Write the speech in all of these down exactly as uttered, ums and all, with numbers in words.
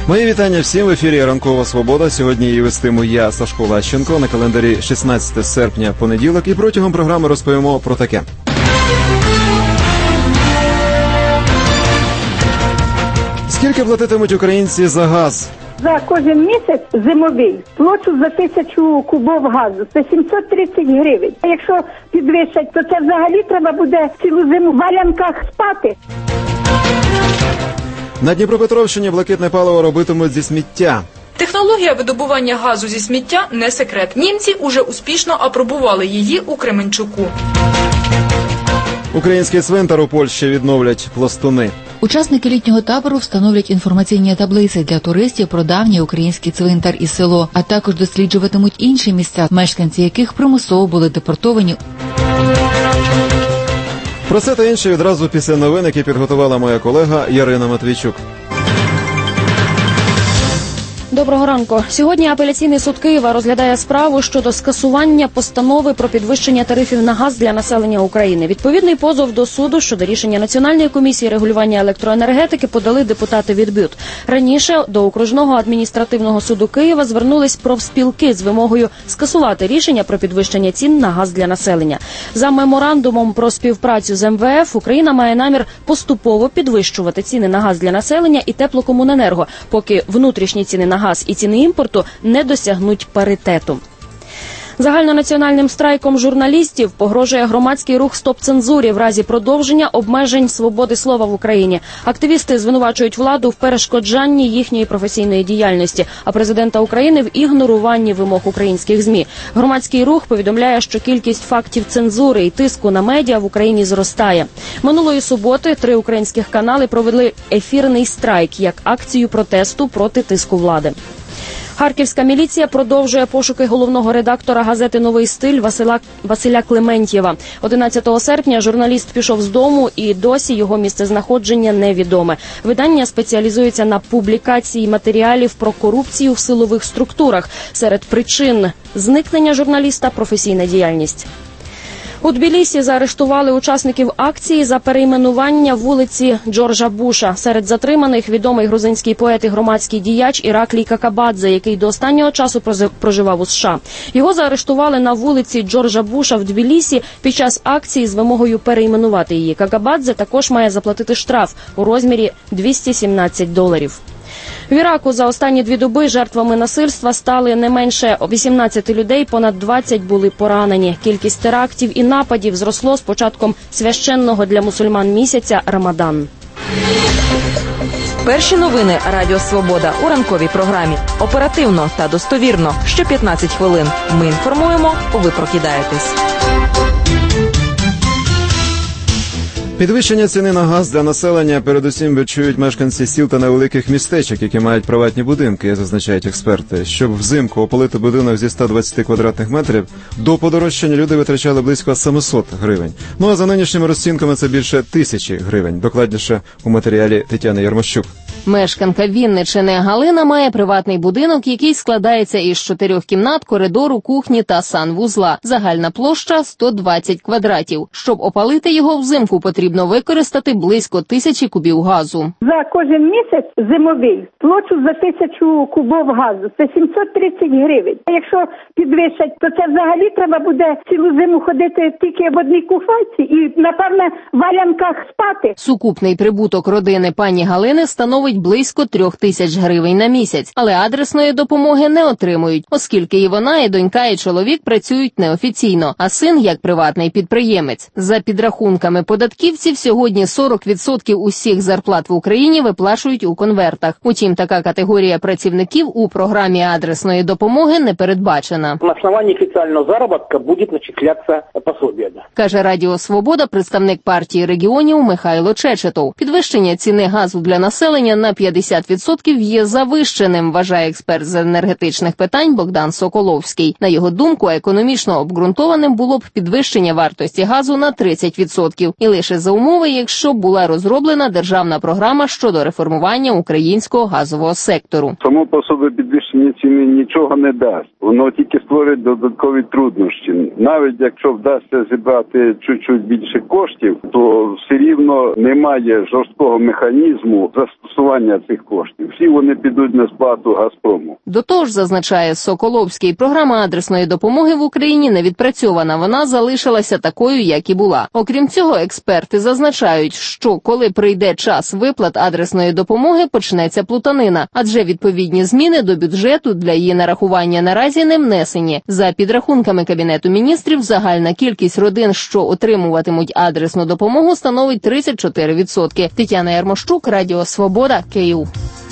Мої вітання всім в ефірі «Ранкова Свобода». Сьогодні її вестиму я, Сашко Лащенко. На календарі шістнадцяте серпня, понеділок. І протягом програми розповімо про таке. Скільки платитимуть українці за газ? За кожен місяць зимовий плачу за тисячу кубов газу. Це сімсот тридцять гривень. А якщо підвищать, то це взагалі треба буде цілу зиму в валянках спати. На Дніпропетровщині блакитне паливо робитимуть зі сміття. Технологія видобування газу зі сміття – не секрет. Німці уже успішно апробували її у Кременчуку. Український цвинтар у Польщі відновлять пластуни. Учасники літнього табору встановлять інформаційні таблиці для туристів про давній український цвинтар і село, а також досліджуватимуть інші місця, мешканці яких примусово були депортовані. Про це та інше відразу після новин, які підготувала моя колега Ярина Матвійчук. Доброго ранку. Сьогодні апеляційний суд Києва розглядає справу щодо скасування постанови про підвищення тарифів на газ для населення України. Відповідний позов до суду щодо рішення Національної комісії регулювання електроенергетики подали депутати від БЮТ. Раніше до окружного адміністративного суду Києва звернулись профспілки з вимогою скасувати рішення про підвищення цін на газ для населення. За меморандумом про співпрацю з ем ве еф Україна має намір поступово підвищувати ціни на газ для населення і теплокомуненерго, поки внутрішні ціни на газ газ і ціни імпорту не досягнуть паритету. Загальнонаціональним страйком журналістів погрожує громадський рух «Стоп цензурі» в разі продовження обмежень свободи слова в Україні. Активісти звинувачують владу в перешкоджанні їхньої професійної діяльності, а президента України в ігноруванні вимог українських ЗМІ. Громадський рух повідомляє, що кількість фактів цензури і тиску на медіа в Україні зростає. Минулої суботи три українських канали провели ефірний страйк як акцію протесту проти тиску влади. Харківська міліція продовжує пошуки головного редактора газети «Новий стиль» Василя, Василя Клементьєва. одинадцятого серпня журналіст пішов з дому і досі його місцезнаходження невідоме. Видання спеціалізується на публікації матеріалів про корупцію в силових структурах. Серед причин зникнення журналіста – професійна діяльність. У Тбілісі заарештували учасників акції за перейменування вулиці Джорджа Буша. Серед затриманих відомий грузинський поет і громадський діяч Іраклій Какабадзе, який до останнього часу проживав у США. Його заарештували на вулиці Джорджа Буша в Тбілісі під час акції з вимогою перейменувати її. Какабадзе також має заплатити штраф у розмірі двісті сімнадцять доларів. В Іраку за останні дві доби жертвами насильства стали не менше вісімнадцять людей, понад двадцять були поранені. Кількість терактів і нападів зросло з початком священного для мусульман місяця Рамадан. Перші новини Радіо Свобода у ранковій програмі. Оперативно та достовірно. Що п'ятнадцять хвилин. Ми інформуємо, ви прокидаєтесь. Підвищення ціни на газ для населення передусім відчують мешканці сіл та невеликих містечок, які мають приватні будинки, зазначають експерти. Щоб взимку опалити будинок зі ста двадцяти квадратних метрів, до подорожчання люди витрачали близько сімсот гривень. Ну а за нинішніми розцінками це більше тисячі гривень. Докладніше у матеріалі Тетяни Ярмощук. Мешканка Вінниччини Галина має приватний будинок, який складається із чотирьох кімнат, коридору, кухні та санвузла. Загальна площа – сто двадцять квадратів. Щоб опалити його взимку, потрібно використати близько тисячі кубів газу. За кожен місяць зимовий плачу за тисячу кубов газу. Це сімсот тридцять гривень. А якщо підвищать, то це взагалі треба буде цілу зиму ходити тільки в одній куфайці і, напевне, в валянках спати. Сукупний прибуток родини пані Галини становить близько трьох тисяч гривень на місяць, але адресної допомоги не отримують, оскільки і вона, і донька, і чоловік працюють неофіційно, а син як приватний підприємець. За підрахунками податківців, сьогодні сорок відсотків усіх зарплат в Україні виплачують у конвертах. Утім, така категорія працівників у програмі адресної допомоги не передбачена. На основании официального заработка будет начисляться пособие. Каже Радіо Свобода представник партії регіонів Михайло Чечетов. Підвищення ціни газу для населення на п'ятдесят відсотків є завищеним, вважає експерт з енергетичних питань Богдан Соколовський. На його думку, економічно обґрунтованим було б підвищення вартості газу на тридцять відсотків. І лише за умови, якщо була розроблена державна програма щодо реформування українського газового сектору. Само по собі підвищення ціни нічого не дасть. Воно тільки створить додаткові труднощі. Навіть якщо вдасться зібрати чуть-чуть більше коштів, то все рівно немає жорсткого механізму застосування спрямування цих коштів. Всі вони підуть на сплату «Газпрому». До того ж, зазначає Соколовський, програма адресної допомоги в Україні не відпрацьована, вона залишилася такою, як і була. Окрім цього, експерти зазначають, що коли прийде час виплат адресної допомоги, почнеться плутанина, адже відповідні зміни до бюджету для її нарахування наразі не внесені. За підрахунками Кабінету міністрів, загальна кількість родин, що отримуватимуть адресну допомогу, становить тридцять чотири відсотки. Тетяна Ярмощук, Радіо Свобода, Київ.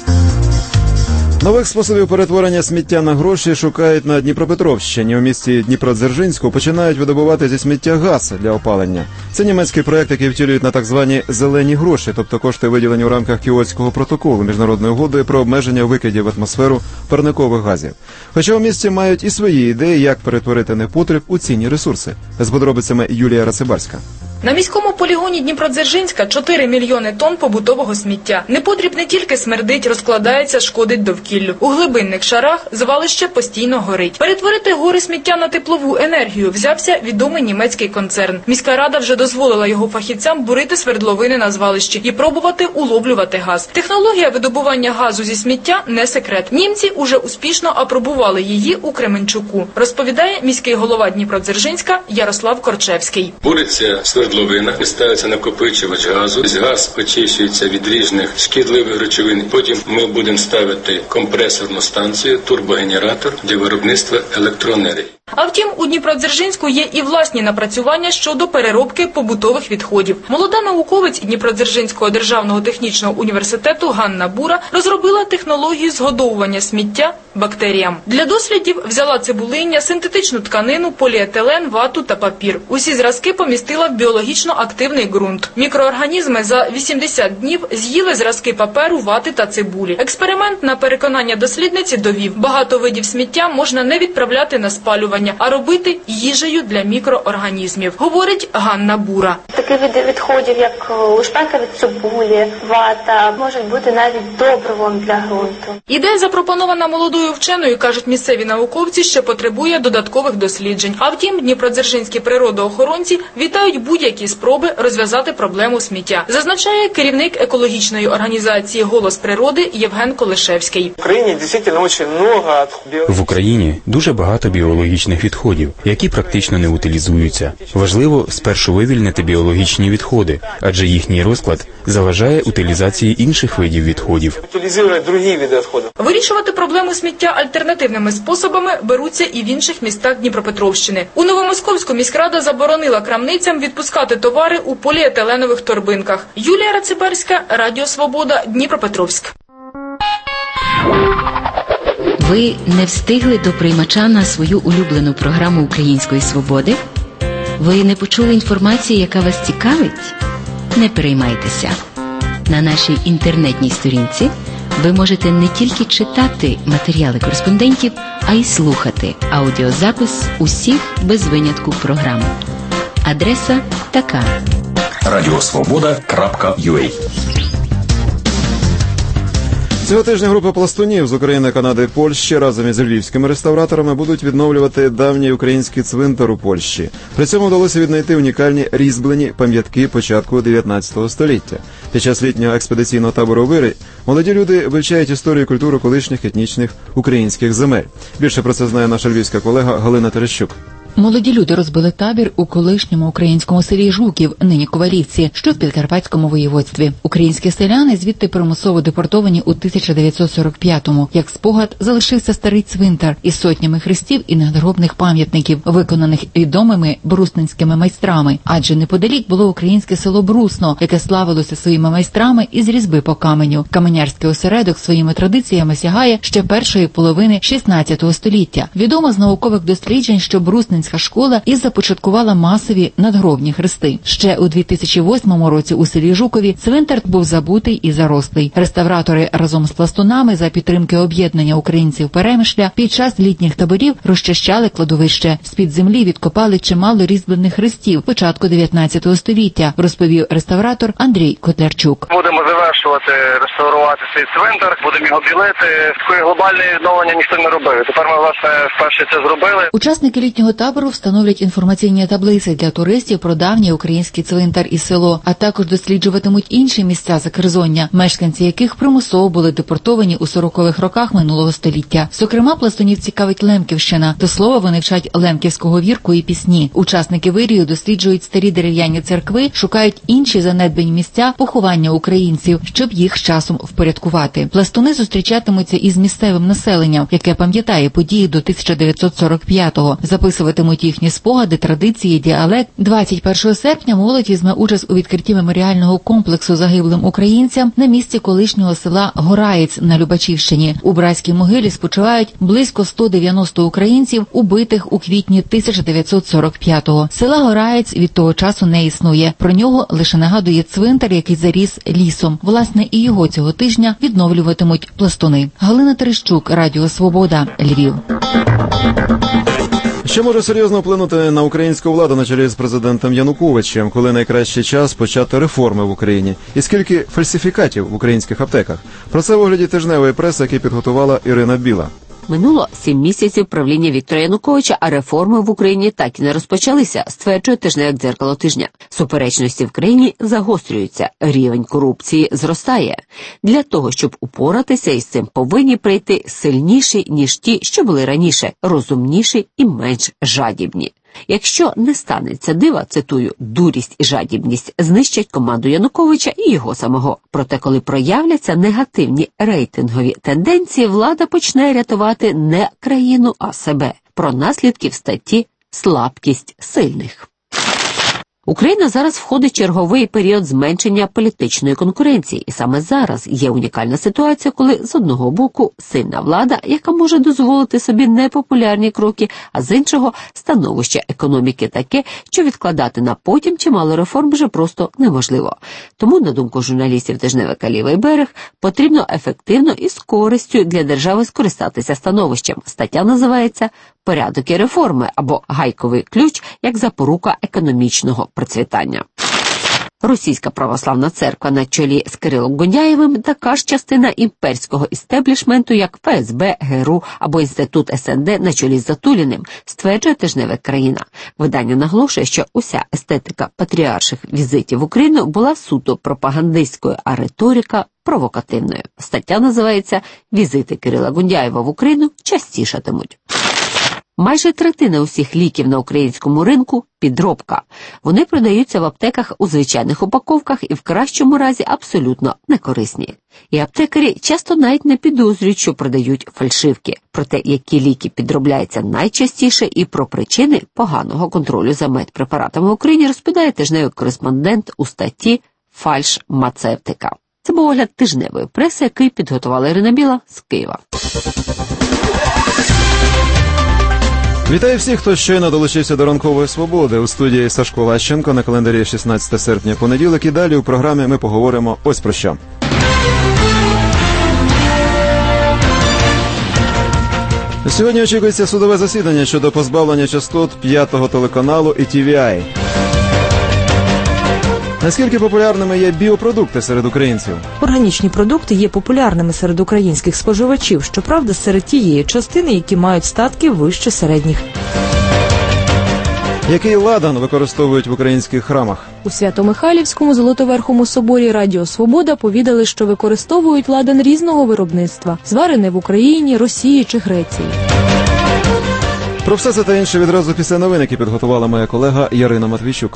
Нових способів перетворення сміття на гроші шукають на Дніпропетровщині. У місті Дніпродзержинську починають видобувати зі сміття газ для опалення. Це німецький проект, який втілюють на так звані «зелені гроші», тобто кошти, виділені у рамках Кіотського протоколу міжнародної угоди про обмеження викидів в атмосферу парникових газів. Хоча у місті мають і свої ідеї, як перетворити непотріб у цінні ресурси. З подробицями Юлія Рацибарська. На міському полігоні Дніпродзержинська чотири мільйони тонн побутового сміття. Непотріб не тільки смердить, розкладається, шкодить довкіллю. У глибинних шарах звалище постійно горить. Перетворити гори сміття на теплову енергію взявся відомий німецький концерн. Міська рада вже дозволила його фахівцям бурити свердловини на звалищі і пробувати уловлювати газ. Технологія видобування газу зі сміття не секрет. Німці уже успішно апробували її у Кременчуку, розповідає міський голова Дніпродзержинська Ярослав Корчевський. Буриться свердловина. Ставиться накопичувач газу, газ очищується від різних шкідливих речовин. Потім ми будемо ставити компресорну станцію, турбогенератор для виробництва електроенергії. А втім, у Дніпродзержинську є і власні напрацювання щодо переробки побутових відходів. Молода науковець Дніпродзержинського державного технічного університету Ганна Бура розробила технологію згодовування сміття бактеріям. Для дослідів взяла цибулиння, синтетичну тканину, поліетилен, вату та папір. Усі зразки помістила в біологічно активний ґрунт. Мікроорганізми за вісімдесят днів з'їли зразки паперу, вати та цибулі. Експеримент, на переконання дослідниці, довів: багато видів сміття можна не відправляти на спалювання, а робити їжею для мікроорганізмів, говорить Ганна Бура. Такі види відходів, як лушпенка від цибулі, вата, можуть бути навіть добривом для ґрунту. Ідея, запропонована молодою вченою, кажуть місцеві науковці, ще потребує додаткових досліджень. А втім, дніпродзержинські природоохоронці вітають будь-які спроби розв'язати проблему сміття, зазначає керівник екологічної організації «Голос природи» Євген Колишевський. В Україні дуже багато біологічних відходів, які практично не утилізуються. Важливо спершу вивільнити біологічні відходи, адже їхній розклад заважає утилізації інших видів відходів. Вирішувати проблему сміття альтернативними способами беруться і в інших містах Дніпропетровщини. У Новомосковську міськрада заборонила крамницям відпускати товари у поліетиленових торбинках. Юлія Рацибарська, Радіо Свобода, Дніпропетровськ. Ви не встигли до приймача на свою улюблену програму Української свободи? Ви не почули інформації, яка вас цікавить? Не переймайтеся. На нашій інтернетній сторінці ви можете не тільки читати матеріали кореспондентів, а й слухати аудіозапис усіх без винятку програм. Адреса така: радіосвобода крапка ю а. Цього тижня група пластунів з України, Канади і Польщі разом із львівськими реставраторами будуть відновлювати давній український цвинтар у Польщі. При цьому вдалося віднайти унікальні різьблені пам'ятки початку дев'ятнадцятого століття. Під час літнього експедиційного табору «Вирій» молоді люди вивчають історію і культуру колишніх етнічних українських земель. Більше про це знає наша львівська колега Галина Терещук. Молоді люди розбили табір у колишньому українському селі Жуків, нині Ковалівці, що в Підкарпатському воєводстві. Українські селяни звідти примусово депортовані у тисяча дев'ятсот сорок п'ятому. Як спогад залишився старий цвинтар із сотнями хрестів і надгробних пам'ятників, виконаних відомими брусненськими майстрами. Адже неподалік було українське село Брусно, яке славилося своїми майстрами із різьби по каменю. Каменярський осередок своїми традиціями сягає ще першої половини шістнадцятого століття. Відомо з наукових досліджень, що Брусненська школа і започаткувала масові надгробні хрести. Ще у дві тисячі восьмому році у селі Жукові цвинтар був забутий і зарослий. Реставратори разом з пластунами за підтримки об'єднання українців Перемишля під час літніх таборів розчищали кладовище. З-під землі відкопали чимало різьблених хрестів початку дев'ятнадцятого століття, розповів реставратор Андрій Котлярчук. Будемо завершувати, реставрувати цей цвинтар, будемо його білити. Такої глобальної відновлення ніхто не робив. Тепер ми, власне, вперше це зробили. Учасники літнього табору табору встановлять інформаційні таблиці для туристів про давній український цвинтар і село, а також досліджуватимуть інші місця Закерзоння, мешканці яких примусово були депортовані у сорокових роках минулого століття. Зокрема, пластунів цікавить Лемківщина. До слова, вони вчать лемківського вірку і пісні. Учасники вирію досліджують старі дерев'яні церкви, шукають інші занедбані місця поховання українців, щоб їх з часом впорядкувати. Пластуни зустрічатимуться із місцевим населенням, яке пам'ятає події до тисяча дев'ятсот сорок п'ятого. Записуватимуть їхні спогади, традиції, діалект. двадцять першого серпня молодь візьме участь у відкритті меморіального комплексу загиблим українцям на місці колишнього села Гораєць на Любачівщині. У братській могилі спочивають близько сто дев'яносто українців, убитих у квітні тисяча дев'ятсот сорок п'ятого. Села Гораєць від того часу не існує. Про нього лише нагадує цвинтар, який заріс лісом. Власне, і його цього тижня відновлюватимуть пластуни. Галина Терещук, Радіо Свобода, Львів. Що може серйозно вплинути на українську владу на чолі з президентом Януковичем, коли найкращий час почати реформи в Україні? І скільки фальсифікатів в українських аптеках? Про це в огляді тижневої преси, який підготувала Ірина Біла. Минуло сім місяців правління Віктора Януковича, а реформи в Україні так і не розпочалися, стверджує тижневик «Дзеркало тижня». Суперечності в країні загострюються, рівень корупції зростає. Для того, щоб упоратися із цим, повинні прийти сильніші, ніж ті, що були раніше, розумніші і менш жадібні. Якщо не станеться дива, цитую, дурість і жадібність знищать команду Януковича і його самого. Проте, коли проявляться негативні рейтингові тенденції, влада почне рятувати не країну, а себе. Про наслідки в статті «Слабкість сильних». Україна зараз входить в черговий період зменшення політичної конкуренції. І саме зараз є унікальна ситуація, коли з одного боку сильна влада, яка може дозволити собі непопулярні кроки, а з іншого становище економіки таке, що відкладати на потім чимало реформ вже просто неможливо. Тому, на думку журналістів тижневика «Лівий берег», потрібно ефективно і з користю для держави скористатися становищем. Стаття називається «Порядок і реформи» або «Гайковий ключ як запорука економічного процвітання». Російська православна церква на чолі з Кирилом Гундяєвим така ж частина імперського істеблішменту, як ФСБ, ГРУ або Інститут ес ен де на чолі з Затуліним, стверджує тижневик «Країна». Видання наголошує, що уся естетика патріарших візитів в Україну була суто пропагандистською, а риторика – провокативною. Стаття називається «Візити Кирила Гундяєва в Україну частішатимуть». Майже третина усіх ліків на українському ринку – підробка. Вони продаються в аптеках у звичайних упаковках і в кращому разі абсолютно некорисні. І аптекарі часто навіть не підозрюють, що продають фальшивки. Про те, які ліки підробляються найчастіше і про причини поганого контролю за медпрепаратами в Україні, розповідає тижневий кореспондент у статті «Фальшмацевтика». Це був огляд тижневої преси, який підготувала Ірина Біла з Києва. Вітаю всіх, хто щойно долучився до ранкової свободи. У студії Сашко Лащенко, на календарі шістнадцяте серпня, понеділок. І далі у програмі ми поговоримо ось про що. Сьогодні очікується судове засідання щодо позбавлення частот п'ятого телеканалу і ті ві ай. Наскільки популярними є біопродукти серед українців? Органічні продукти є популярними серед українських споживачів, щоправда, серед тієї частини, які мають статки вище середніх. Який ладан використовують в українських храмах? У Свято-Михайлівському Золотоверхому соборі Радіо Свобода повідали, що використовують ладан різного виробництва, зварений в Україні, Росії чи Греції. Про все це та інше відразу після новин, які підготувала моя колега Ярина Матвійчук.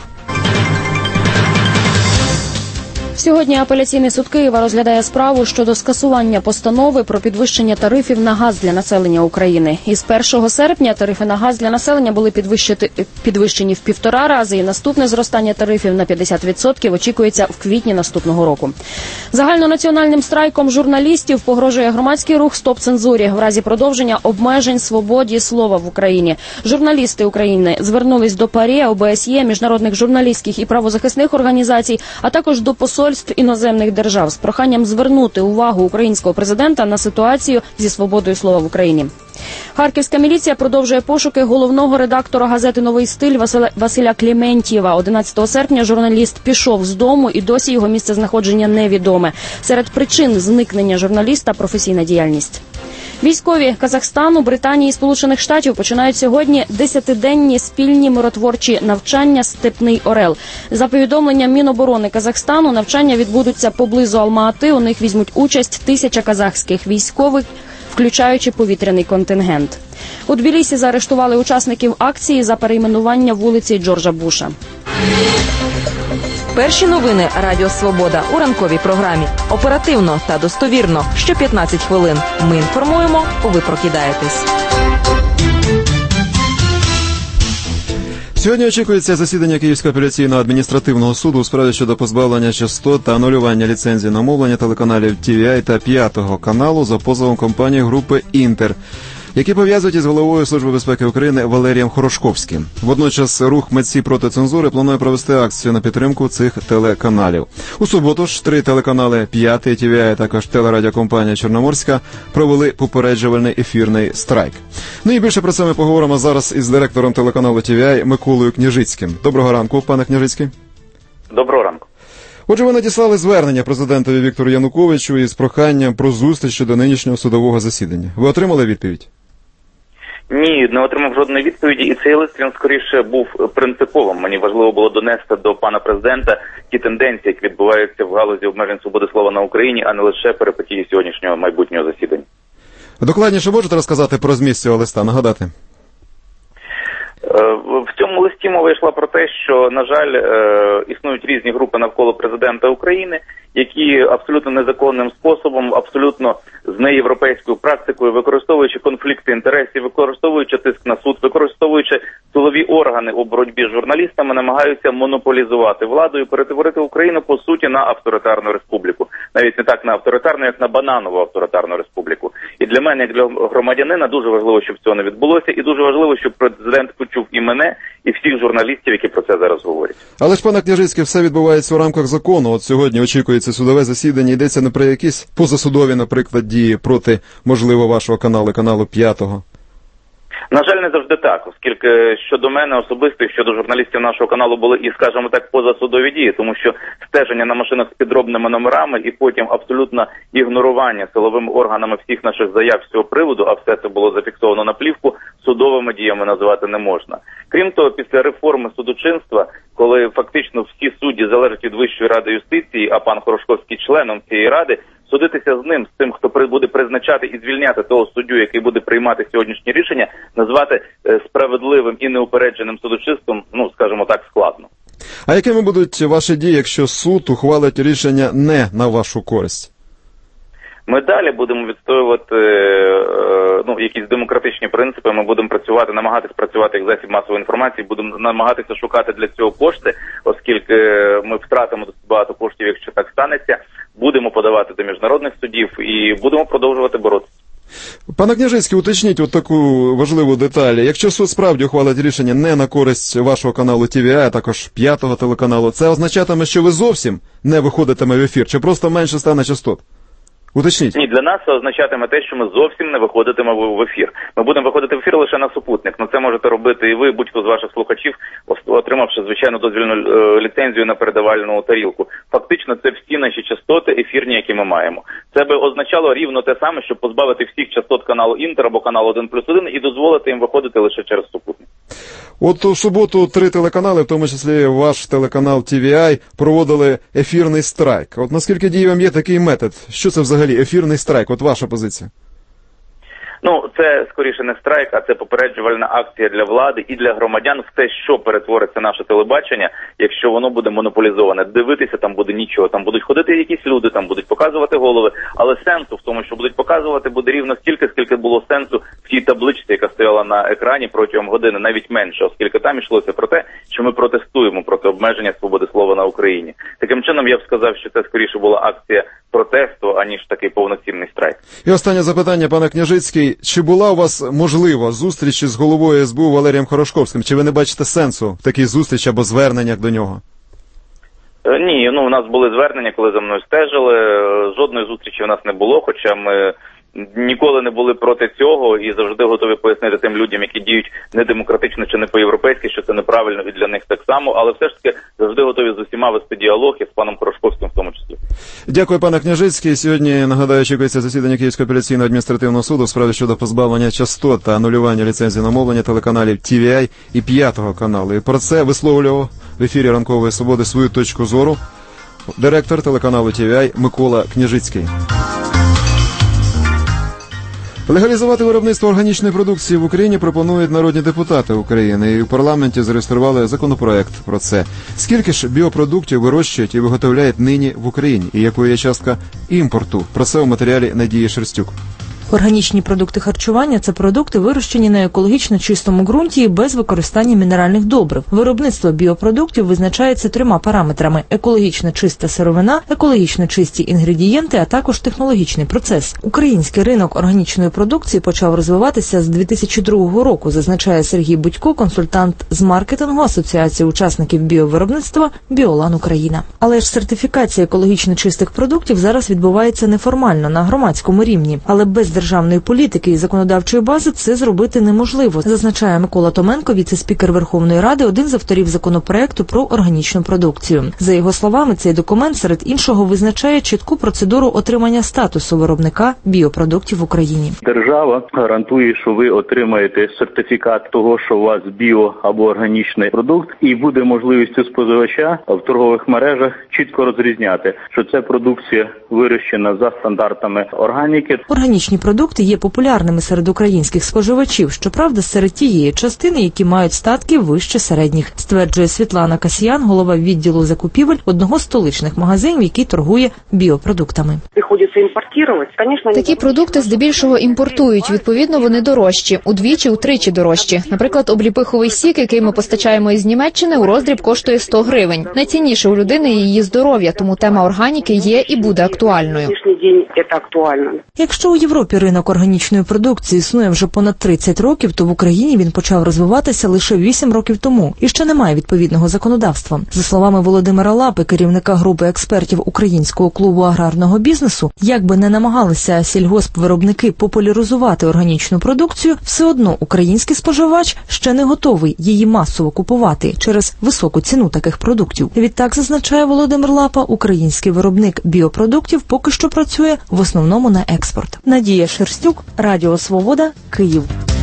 Сьогодні апеляційний суд Києва розглядає справу щодо скасування постанови про підвищення тарифів на газ для населення України. Із першого серпня тарифи на газ для населення були підвищені в півтора рази, і наступне зростання тарифів на п'ятдесят відсотків очікується в квітні наступного року. Загальнонаціональним страйком журналістів погрожує громадський рух «Стоп цензурі» в разі продовження обмежень свободі слова в Україні. Журналісти України звернулись до ПАРЄ, о бе ес є, міжнародних журналістських і правозахисних організацій, а також до посольств іноземних держав з проханням звернути увагу українського президента на ситуацію зі свободою слова в Україні. Харківська міліція продовжує пошуки головного редактора газети «Новий стиль» Василя, Василя Клементьєва. одинадцятого серпня журналіст пішов з дому і досі його місцезнаходження невідоме. Серед причин зникнення журналіста – професійна діяльність. Військові Казахстану, Британії і Сполучених Штатів починають сьогодні десятиденні спільні миротворчі навчання «Степний Орел». За повідомленням Міноборони Казахстану, навчання відбудуться поблизу Алма-Ати. У них візьмуть участь тисяча казахських військових, включаючи повітряний контингент. У Тбілісі заарештували учасників акції за перейменування вулиці Джорджа Буша. Перші новини Радіо Свобода у ранковій програмі. Оперативно та достовірно. Що п'ятнадцять хвилин. Ми інформуємо, ви прокидаєтесь. Сьогодні очікується засідання Київського апеляційного адміністративного суду у справі щодо позбавлення частот та анулювання ліцензії на мовлення телеканалів Ті Ві Ай та П'ятого каналу за позовом компанії групи «Інтер», які пов'язують із головою Служби безпеки України Валерієм Хорошковським. Водночас рух «Митці проти цензури» планує провести акцію на підтримку цих телеканалів. У суботу ж три телеканали «П'ятий», Ті Ві Ай, а також телерадіокомпанія «Чорноморська» провели попереджувальний ефірний страйк. Ну і більше про це ми поговоримо зараз із директором телеканалу Ті Ві Ай Миколою Княжицьким. Доброго ранку, пане Княжицький. Доброго ранку. Отже, ви надіслали звернення президентові Віктору Януковичу із проханням про зустріч щодо нинішнього судового засідання. Ви отримали відповідь? Ні, не отримав жодної відповіді, і цей лист, він скоріше був принциповим. Мені важливо було донести до пана президента ті тенденції, які відбуваються в галузі обмежень свободи слова на Україні, а не лише перипетії сьогоднішнього майбутнього засідання. Докладніше можете розказати про зміст цього листа, нагадати? В цьому листі мова йшла про те, що, на жаль, існують різні групи навколо президента України, які абсолютно незаконним способом, абсолютно з неєвропейською практикою, використовуючи конфлікти інтересів, використовуючи тиск на суд, використовуючи силові органи у боротьбі з журналістами, намагаються монополізувати владу і перетворити Україну, по суті, на авторитарну республіку. Навіть не так на авторитарну, як на бананову авторитарну республіку. І для мене, як для громадянина, дуже важливо, щоб цього не відбулося, і дуже важливо, щоб президент почув і мене, і всіх журналістів, які про це зараз говорять. Але ж, пане Княжицький, все відбувається у рамках закону. От сьогодні очікується судове засідання, йдеться не про якісь позасудові, наприклад, дії проти, можливо, вашого каналу, каналу П'ятого. На жаль, не завжди так, оскільки щодо мене особисто і щодо журналістів нашого каналу були і, скажімо так, позасудові дії, тому що стеження на машинах з підробними номерами і потім абсолютно ігнорування силовими органами всіх наших заяв з цього приводу, а все це було зафіксовано на плівку, судовими діями називати не можна. Крім того, після реформи судочинства, коли фактично всі судді залежать від Вищої ради юстиції, а пан Хорошковський членом цієї ради, судитися з ним, з тим, хто буде призначати і звільняти того суддю, який буде приймати сьогоднішні рішення, назвати справедливим і неупередженим судочинством, ну, скажімо так, складно. А якими будуть ваші дії, якщо суд ухвалить рішення не на вашу користь? Ми далі будемо відстоювати ну, якісь демократичні принципи, ми будемо працювати, намагатися працювати як засіб масової інформації, будемо намагатися шукати для цього кошти, оскільки ми втратимо досить багато коштів, якщо так станеться, будемо подавати до міжнародних судів і будемо продовжувати боротися. Пане Княжицький, уточніть от таку важливу деталь. Якщо суд справді ухвалить рішення не на користь вашого каналу Ті Ві Ай, а також П'ятого телеканалу, це означатиме, що ви зовсім не виходитиме в ефір, чи просто менше стане частот? Уточніть. Ні, для нас це означатиме те, що ми зовсім не виходитимемо в ефір. Ми будемо виходити в ефір лише на супутник. Ну це можете робити і ви, будь-хто з ваших слухачів, отримавши, звичайно, дозвільну е, ліцензію на передавальну тарілку. Фактично, це всі наші частоти ефірні, які ми маємо. Це би означало рівно те саме, щоб позбавити всіх частот каналу Інтер або каналу один плюс один і дозволити їм виходити лише через супутник. От у суботу три телеканали, в тому числі ваш телеканал Ті Ві Ай, проводили ефірний страйк. От наскільки дієвим є такий метод? Що це взагалі ефірний страйк? От ваша позиція. Ну, це скоріше не страйк, а це попереджувальна акція для влади і для громадян в те, що перетвориться наше телебачення, якщо воно буде монополізоване. Дивитися там буде нічого, там будуть ходити якісь люди, там будуть показувати голови, але сенсу в тому, що будуть показувати, буде рівно стільки, скільки було сенсу в тій табличці, яка стояла на екрані протягом години, навіть менше, оскільки там йшлося про те, що ми протестуємо проти обмеження свободи слова на Україні. Таким чином, я б сказав, що це скоріше була акція протесту, аніж такий повноцінний страйк. І останнє запитання, пане Княжицький. Чи була у вас можлива зустріч із головою ес бе у Валерієм Хорошковським? Чи ви не бачите сенсу в такій зустрічі або зверненнях до нього? Ні, ну у нас були звернення, коли за мною стежили. Жодної зустрічі у нас не було, хоча ми ніколи не були проти цього і завжди готові пояснити тим людям, які діють недемократично чи не по-європейськи, що це неправильно і для них так само, але все ж таки завжди готові з усіма вести діалог і з паном Порошковським в тому числі. Дякую, пане Княжицький. Сьогодні, нагадаю, очікується засідання Київського апеляційного адміністративного суду в справі щодо позбавлення частот та анулювання ліцензії на мовлення телеканалів Ті Ві Ай і П'ятого каналу. І про це висловлював в ефірі «Ранкової свободи» свою точку зору директор телеканалу Ті Ві Ай Микола Княжицький. Легалізувати виробництво органічної продукції в Україні пропонують народні депутати України, і в парламенті зареєстрували законопроект про це. Скільки ж біопродуктів вирощують і виготовляють нині в Україні, і якою є частка імпорту? Про це у матеріалі Надії Шерстюк. Органічні продукти харчування – це продукти, вирощені на екологічно чистому ґрунті і без використання мінеральних добрив. Виробництво біопродуктів визначається трьома параметрами – екологічно чиста сировина, екологічно чисті інгредієнти, а також технологічний процес. Український ринок органічної продукції почав розвиватися з дві тисячі другого року, зазначає Сергій Будько, консультант з маркетингу Асоціації учасників біовиробництва «Біолан Україна». Але ж сертифікація екологічно чистих продуктів зараз відбувається неформально, на громадському рівні. Але без державної політики і законодавчої бази це зробити неможливо, зазначає Микола Томенко, віце-спікер Верховної Ради, один з авторів законопроекту про органічну продукцію. За його словами, цей документ серед іншого визначає чітку процедуру отримання статусу виробника біопродуктів в Україні. Держава гарантує, що ви отримаєте сертифікат того, що у вас біо або органічний продукт, і буде можливість у споживача в торгових мережах чітко розрізняти, що це продукція вирощена за стандартами органіки. Органічні продукти є популярними серед українських споживачів, щоправда, серед тієї частини, які мають статки вище середніх, стверджує Світлана Касьян, голова відділу закупівель одного з столичних магазинів, який торгує біопродуктами. Приходиться імпортувати. Такі продукти здебільшого імпортують, відповідно, вони дорожчі, удвічі-утричі дорожчі. Наприклад, обліпиховий сік, який ми постачаємо із Німеччини, у роздріб коштує сто гривень. Найцінніше у людини її здоров'я, тому тема органіки є і буде актуальною. Якщо у Європі ринок органічної продукції існує вже понад тридцять років, то в Україні він почав розвиватися лише вісім років тому і ще немає відповідного законодавства. За словами Володимира Лапи, керівника групи експертів Українського клубу аграрного бізнесу, як би не намагалися сільгоспвиробники популяризувати органічну продукцію, все одно український споживач ще не готовий її масово купувати через високу ціну таких продуктів. Відтак, зазначає Володимир Лапа, український виробник біопродуктів поки що працює в основному на експорт. Надія Шерстюк, Радіо Свобода, Київ.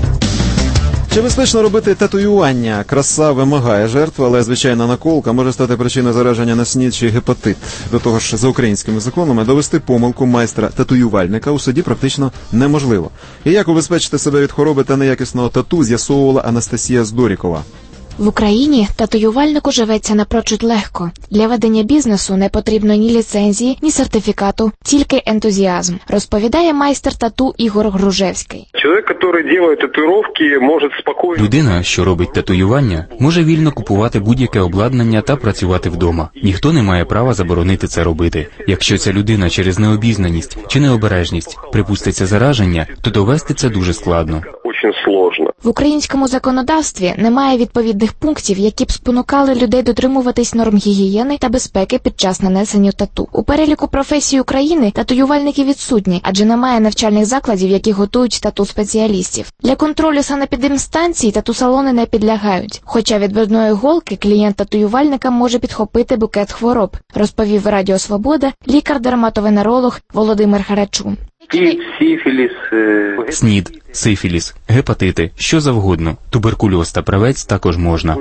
Чи безпечно робити татуювання? Краса вимагає жертв, але звичайна наколка може стати причиною зараження на СНІД чи гепатит. До того ж, за українськими законами довести помилку майстра-татуювальника у суді практично неможливо. І як убезпечити себе від хвороби та неякісного тату, з'ясовувала Анастасія Здорікова. В Україні татуювальнику живеться напрочуд легко. Для ведення бізнесу не потрібно ні ліцензії, ні сертифікату, тільки ентузіазм, розповідає майстер тату Ігор Гружевський. Чоловік, який робить татуїровки, може спокійно... Людина, що робить татуювання, може вільно купувати будь-яке обладнання та працювати вдома. Ніхто не має права заборонити це робити. Якщо ця людина через необізнаність чи необережність припуститься зараження, то довести це дуже складно. В українському законодавстві немає відповідних пунктів, які б спонукали людей дотримуватись норм гігієни та безпеки під час нанесення тату. У переліку професій України татуювальники відсутні, адже немає навчальних закладів, які готують тату-спеціалістів. Для контролю санепідемстанцій тату-салони не підлягають. Хоча від брудної голки клієнт татуювальника може підхопити букет хвороб, розповів Радіо Свобода лікар-дерматовенеролог Володимир Харачун. Кіт, сифіліс, е... СНІД, сифіліс, гепатити, що завгодно. Туберкульоз та правець також можна.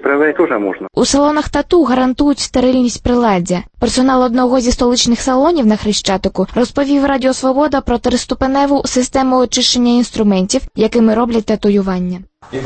У салонах тату гарантують стерильність приладдя. Персонал одного зі столичних салонів на Хрещатику розповів Радіо Свобода про триступеневу систему очищення інструментів, якими роблять татуювання.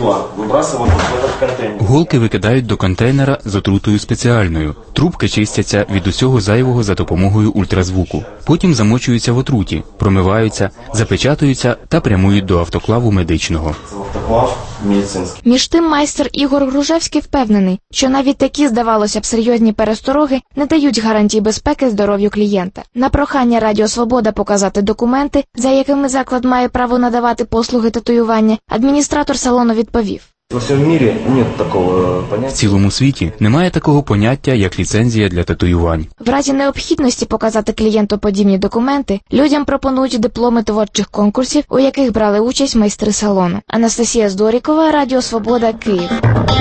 Голки викидають до контейнера з отрутою спеціальною. Трубки чистяться від усього зайвого за допомогою ультразвуку. Потім замочуються в отруті, промиваються, запечатуються та прямують до автоклаву медичного. Між тим майстер Ігор Гружевський впевнений, що навіть такі, здавалося б, серйозні перестороги не дають гарантій безпеки здоров'ю клієнта. На прохання Радіо Свобода показати документи, за якими заклад має право надавати послуги татуювання, адміністратор салону відповів: В цілому світі немає такого поняття, як ліцензія для татуювань. В разі необхідності показати клієнту подібні документи, людям пропонують дипломи творчих конкурсів, у яких брали участь майстри салону. Анастасія Здорікова, Радіо Свобода, Київ.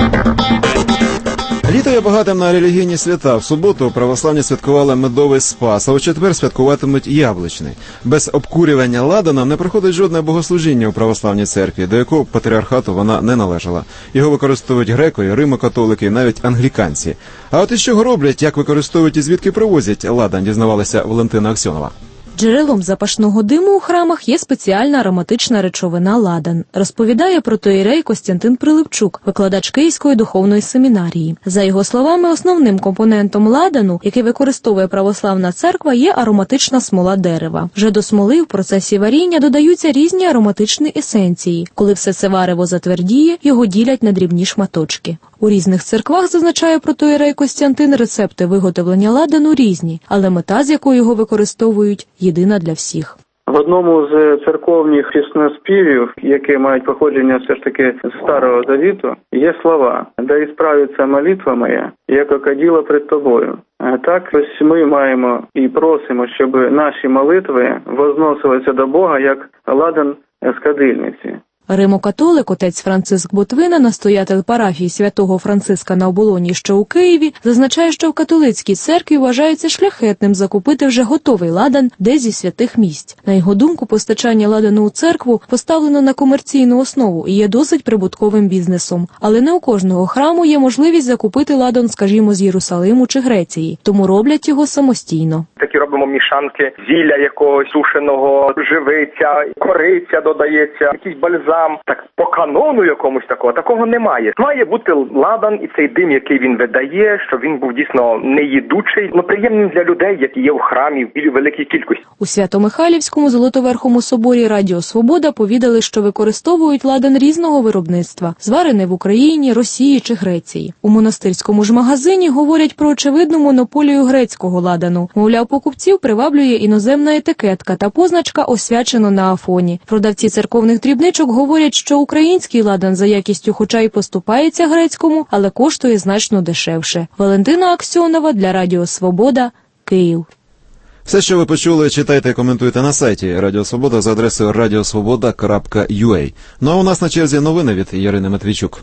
Літо є багатим на релігійні свята. В суботу православні святкували медовий спас, а у четвер святкуватимуть яблучний. Без обкурювання ладаном не проходить жодне богослужіння у православній церкві, до якого патріархату вона не належала. Його використовують греки, римо-католики і навіть англіканці. А от із чого роблять, як використовують і звідки привозять ладан, дізнавалася Валентина Аксьонова. Джерелом запашного диму у храмах є спеціальна ароматична речовина ладан, розповідає протоієрей Костянтин Прилипчук, викладач Київської духовної семінарії. За його словами, основним компонентом ладану, який використовує православна церква, є ароматична смола дерева. Вже до смоли в процесі варіння додаються різні ароматичні есенції. Коли все це варево затвердіє, його ділять на дрібні шматочки. У різних церквах, зазначає протоієрей Костянтин, рецепти виготовлення ладану різні, але мета, з якою його використовують, єдина для всіх. В одному з церковних піснеспівів, які мають походження все ж таки з Старого Завіту, є слова «Да ісправиться молитва моя, як каділа пред тобою». Так, ось ми маємо і просимо, щоб наші молитви возносилися до Бога, як ладан з кадильниці. Римо-католик отець Франциск Ботвина, настоятель парафії святого Франциска на Оболоні, що у Києві, зазначає, що в католицькій церкві вважається шляхетним закупити вже готовий ладан десь зі святих місць. На його думку, постачання ладану у церкву поставлено на комерційну основу і є досить прибутковим бізнесом. Але не у кожного храму є можливість закупити ладан, скажімо, з Єрусалиму чи Греції, тому роблять його самостійно. Такі робимо мішанки, зілля якогось сушеного, живиця, кориця додається, якийсь бальзам. Так, по канону якомусь такого, такого немає. Має бути ладан і цей дим, який він видає, щоб він був дійсно неїдучий, но приємним для людей, які є в храмі в великій кількості. У Свято-Михайлівському Золотоверхому соборі Радіо Свобода повідали, що використовують ладан різного виробництва, зварений в Україні, Росії чи Греції. У монастирському ж магазині говорять про очевидну монополію грецького ладану. Мовляв, покупців приваблює іноземна етикетка та позначка «Освячено на Афоні». Продавці церковних дрібничок говорять, що український ладан за якістю хоча й поступається грецькому, але коштує значно дешевше. Валентина Аксьонова для Радіо Свобода, Київ. Все, що ви почули, читайте і коментуйте на сайті Радіо Свобода за адресою радіосвобода крапка ю а. Ну а у нас на черзі новини від Ярини Матвійчук.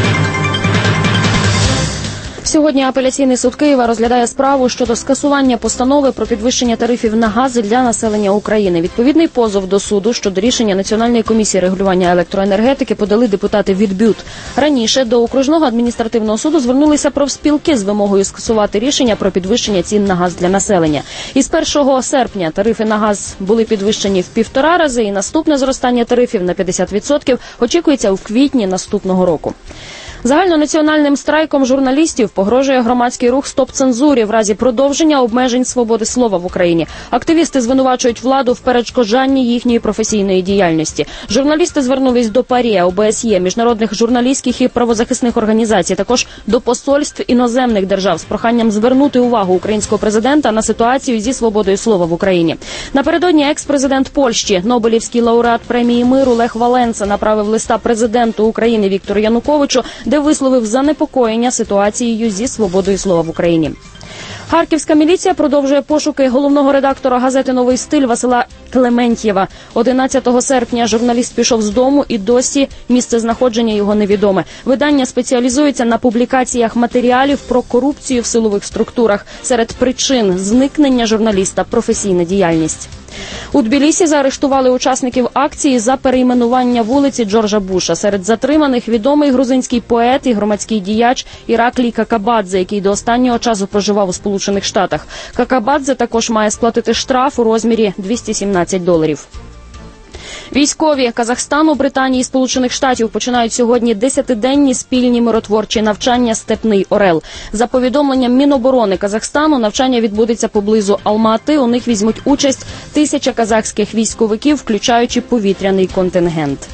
Сьогодні апеляційний суд Києва розглядає справу щодо скасування постанови про підвищення тарифів на газ для населення України. Відповідний позов до суду щодо рішення Національної комісії регулювання електроенергетики подали депутати від БЮТ. Раніше до окружного адміністративного суду звернулися профспілки з вимогою скасувати рішення про підвищення цін на газ для населення. Із першого серпня тарифи на газ були підвищені в півтора рази, і наступне зростання тарифів на п'ятдесят відсотків очікується у квітні наступного року. Загальнонаціональним страйком журналістів погрожує громадський рух «Стоп цензурі» в разі продовження обмежень свободи слова в Україні. Активісти звинувачують владу в перешкоджанні їхньої професійної діяльності. Журналісти звернулись до ПАРЄ, О Б С Є, міжнародних журналістських і правозахисних організацій, також до посольств іноземних держав з проханням звернути увагу українського президента на ситуацію зі свободою слова в Україні. Напередодні екс-президент Польщі, Нобелівський лауреат премії миру Лех Валенса направив листа президенту України Віктору Януковичу, де висловив занепокоєння ситуацією зі свободою слова в Україні. Харківська міліція продовжує пошуки головного редактора газети «Новий стиль» Василя Клементьєва. одинадцятого серпня журналіст пішов з дому, і досі місце знаходження його невідоме. Видання спеціалізується на публікаціях матеріалів про корупцію в силових структурах. Серед причин зникнення журналіста – професійна діяльність. У Тбілісі заарештували учасників акції за перейменування вулиці Джорджа Буша. Серед затриманих відомий грузинський поет і громадський діяч Іраклій Какабадзе, який до останнього часу проживав у Сполучених Штатах. Какабадзе також має сплатити штраф у розмірі двісті сімнадцять доларів. Військові Казахстану, Британії і Сполучених Штатів починають сьогодні десятиденні спільні миротворчі навчання «Степний Орел». За повідомленням Міноборони Казахстану, навчання відбудеться поблизу Алмати. У них візьмуть участь тисяча казахських військовиків, включаючи повітряний контингент.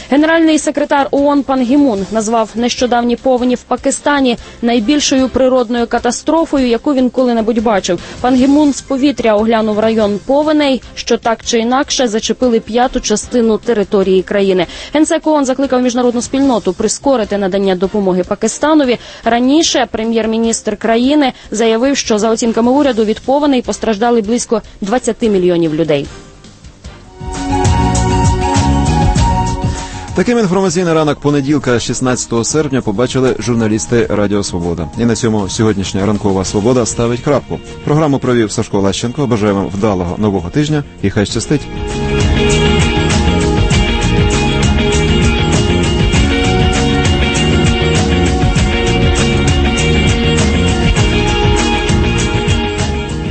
Генеральний секретар ООН Пан Гі Мун назвав нещодавні повені в Пакистані найбільшою природною катастрофою, яку він коли-небудь бачив. Пан Гі Мун з повітря оглянув район повеней, що так чи інакше зачепили п'яту частину території країни. Генсек ООН закликав міжнародну спільноту прискорити надання допомоги Пакистанові. Раніше прем'єр-міністр країни заявив, що за оцінками уряду від повеней постраждали близько двадцять мільйонів людей. Таким інформаційний ранок понеділка, шістнадцятого серпня, побачили журналісти Радіо Свобода. І на цьому сьогоднішня ранкова свобода ставить крапку. Програму провів Сашко Лащенко. Бажаємо вдалого нового тижня і хай щастить.